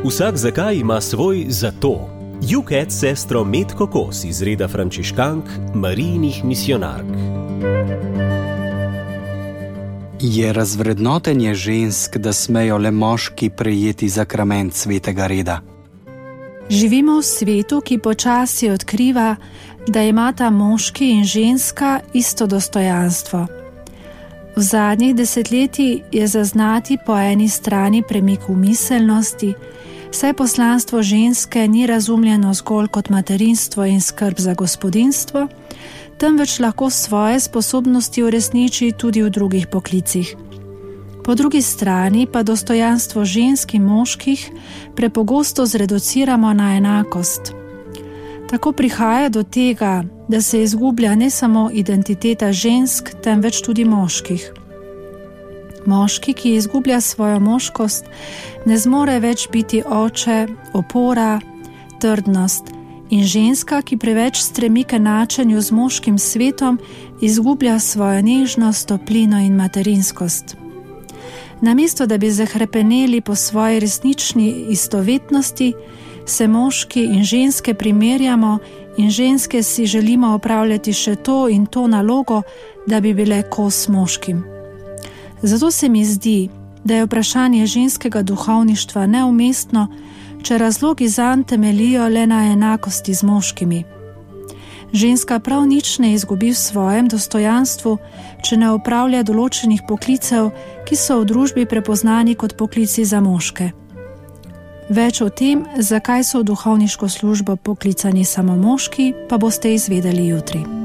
Vsak zakaj ima svoj zato. UK s sestro Metko Kos iz reda frančiškank Marijinih misijonark. Je razvrednotenje žensk, da smejo le moški prejeti sakrament svetega reda? Živimo v svetu, ki počasi odkriva, da imata moški in ženska isto dostojanstvo. V zadnjih desetletjih je zaznati po eni strani premik v miselnosti, saj poslanstvo ženske ni razumljeno zgolj kot materinstvo in skrb za gospodinjstvo, temveč lahko svoje sposobnosti uresniči tudi v drugih poklicih. Po drugi strani pa dostojanstvo žensk in moških prepogosto zreduciramo na enakost. Tako prihaja do tega, da se izgublja ne samo identiteta žensk, temveč tudi moških. Moški, ki izgublja svojo moškost, ne zmore več biti oče, opora, trdnost, in ženska, ki preveč stremi k enačenju z moškim svetom, izgublja svojo nežnost, toplino in materinskost. Namesto da bi zahrepeneli po svoji resnični istovetnosti, se moški in ženske primerjamo in ženske si želimo opravljati še to in to nalogo, da bi bile kos moškim. Zato se mi zdi, da je vprašanje ženskega duhovništva neumestno, če razlogi zanj temeljijo le na enakosti z moškimi. Ženska prav nič ne izgubi v svojem dostojanstvu, če ne opravlja določenih poklicev, ki so v družbi prepoznani kot poklici za moške. Več o tem, zakaj so v duhovniško službo poklicani samo moški, pa boste izvedeli jutri.